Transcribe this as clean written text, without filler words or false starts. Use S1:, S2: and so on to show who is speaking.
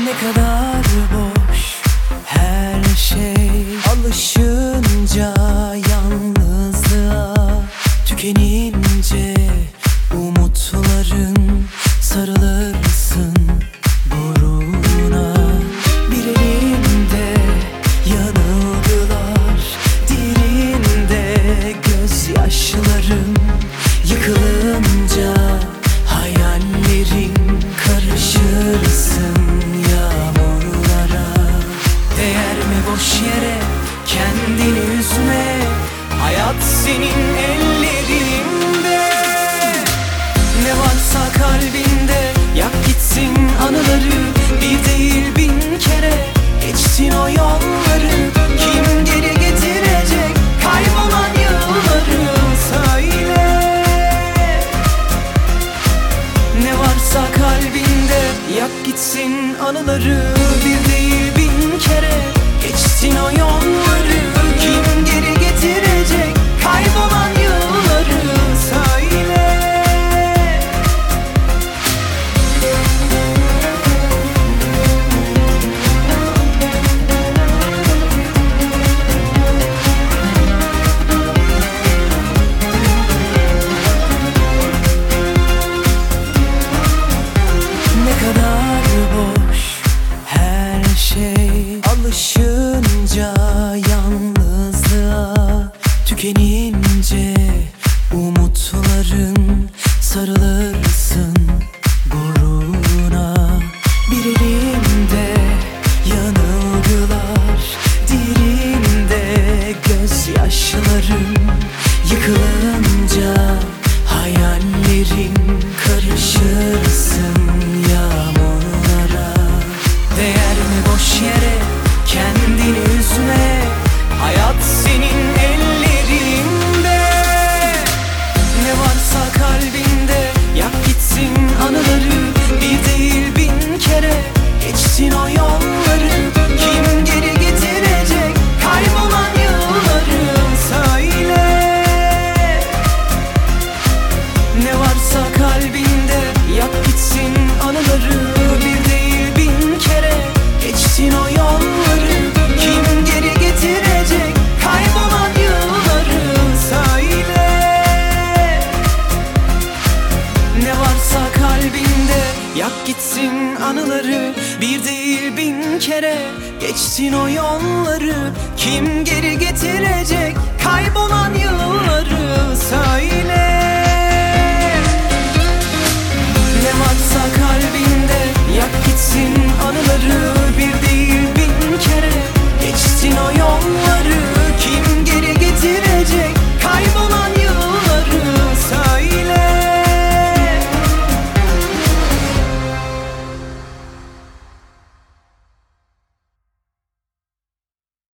S1: Ne kadar boş her şey, alışınca yalnızlığa, tükenince umutların, sarılırsın gururuna. Bir elinde yanılgılar, diğerinde gözyaşların. Yıkılınca hayallerin, karışırsın yağmurlara. Değer mi boş yere kendini üzme, hayat senin ellerinde. Ne varsa kalbinde yak gitsin anıları, bir değil bin kere geçsin o yolları. Kim geri getirecek kaybolan yılları, söyle. Ne varsa kalbinde yak gitsin anıları, bir değil bin kere geçsin o yolları. Kim geri getirecek kaybolan yılları, söyle. Alışınca yalnızlığa, tükenince umutların, sarılırsın gururuna. Bir elinde yanılgılar, diğerinde gözyaşların. Yıkılınca hayallerin, karışırsın yağmurlara. Değer mi boş yere kendini üzme, hayat senin ellerinde. Ne varsa kalbinde yak gitsin anıları, bir değil bin kere geçsin o yolları. Kim geri getirecek kaybolan yılları, söyle. Ne varsa kalbinde yak gitsin anıları, bir değil bin kere geçsin o yolları. Kim geri getirecek kaybolan yılları, söyle. Ne varsa kalbinde yak gitsin anıları, bir değil bin kere geçsin o yolları. Kim geri getirecek kaybolan yılları.